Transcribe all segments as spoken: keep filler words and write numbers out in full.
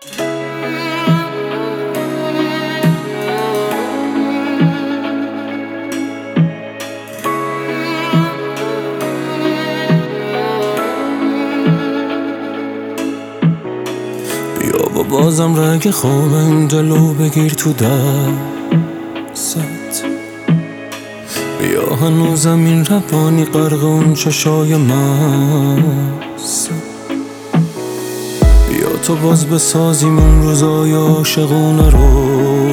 بیا و بازم رگ خواب این دلو بگیر تو دست، بیا هنوزم این روانی غرق اون چشای مست، بیا تو باز بسازیم اون روزای عاشقونه رو،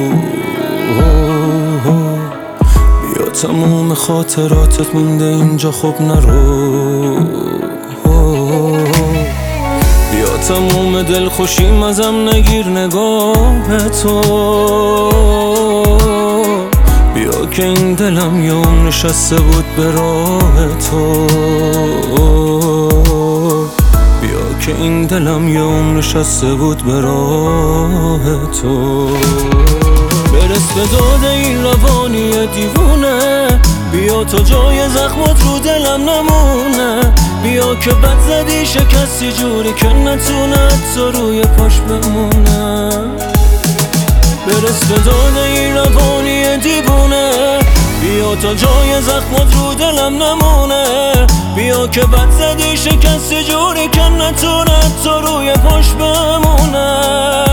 بیا تموم خاطراتت مونده اینجا خب نرو، بیا تموم دل خوشیم ازم نگیر نگاه تو، بیا که این دلم یه عمر نشسته بود به راه تو، بیا که این دلم یه عمر نشسته بود به راه تو. برس به داد این روانی دیوونه، بیا تو جای زخمات رو دلم نمونه، بیا که بد زدی شکستی جوری که نتونه حتی روی پاش بمونه. برس به داد این روانی دیوونه، بیا تا جای زخمات رو دلم نمونه، بیا که بد زدی شکستی جوری که نتونه حتی روی پاش بمونه.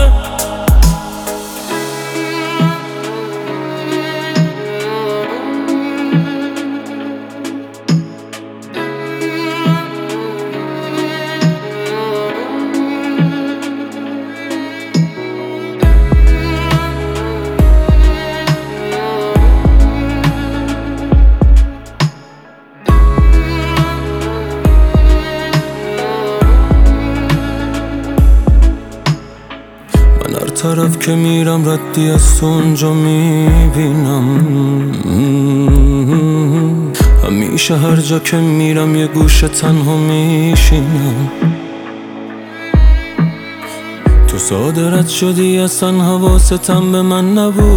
هر طرف که میرم ردی از تو اونجا میبینم، همیشه هر جا که میرم یه گوشه تنها میشینم، تو ساده رد شدی اصلا حواستم به من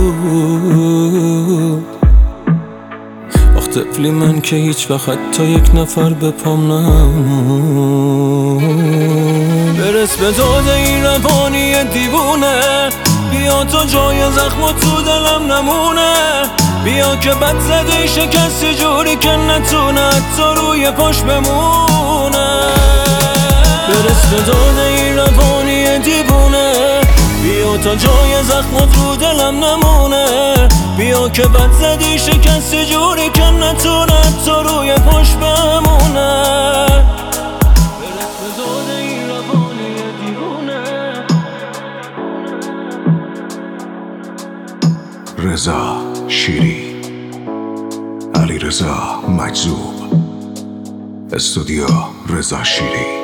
نبود، آخ طفلی من که هیچ وقت حتی یک نفر به پام نمود. برس به داد این روانی دیوونه، بیا تو جای زخمات تو دلم نمونه، بیا که بد زدی شکستی جوری که نتونه حتی روی پاش بمونه. برس به داد این روانی دیوونه، بیا تا جای زخمات رو دلم نمونه، بیا که بد زدی شکستی جوری که نتونه حتی روی پاش بمونه. برس به داد این روانی دیوونه. رضا شیری، علی رضا مجذوب، استودیو رضا شیری.